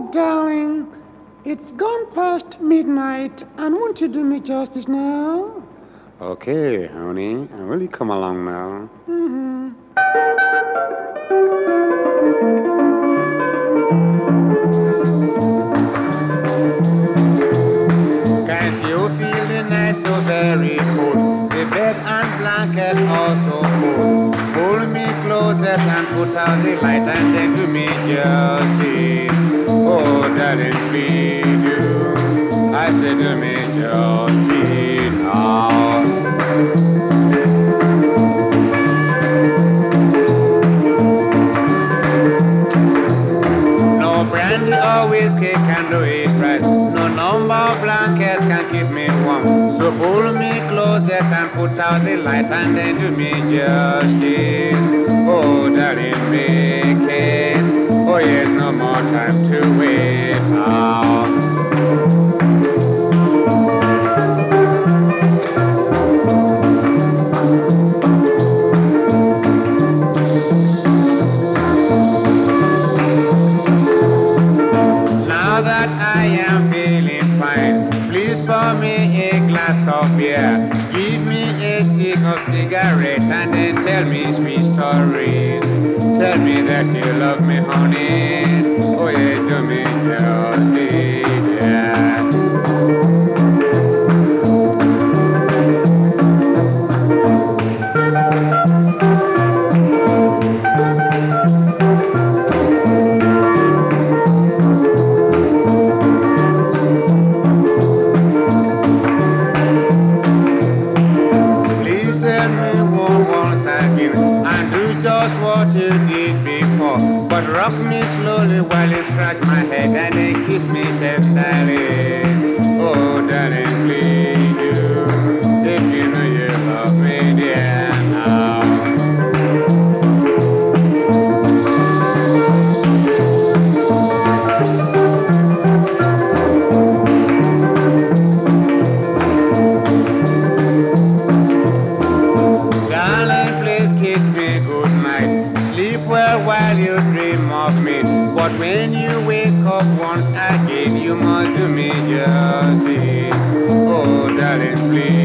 darling, it's gone past midnight, and won't you do me justice now? Okay, honey, will you come along now? Can't you feel the night so very cold? The bed and blanket also cold. Hold me closer and put out the light and then do me justice. Oh, darling, please do. I said do me justice now. No brandy or whiskey can do it right. No number of blankets can keep me warm. So pull me closer and put out the light and then do me justice. Oh, darling, make haste. Oh, yes, no more time to wait now. Now that I am feeling fine, please pour me a glass of beer. Give me a stick of cigarette and then tell me sweet stories. Tell me that you love me, honey. Oh yeah, do me justice, yeah. Please tell me once again and do just what you did before. But rock me slowly while you scratch my head and then kiss me tenderly. Oh, darling, please do. If you know you love me, dear, now. Darling, please kiss me good night. Sleep well while you dream of me. But when you wake up once again, you must do me justice. Oh, darling, please.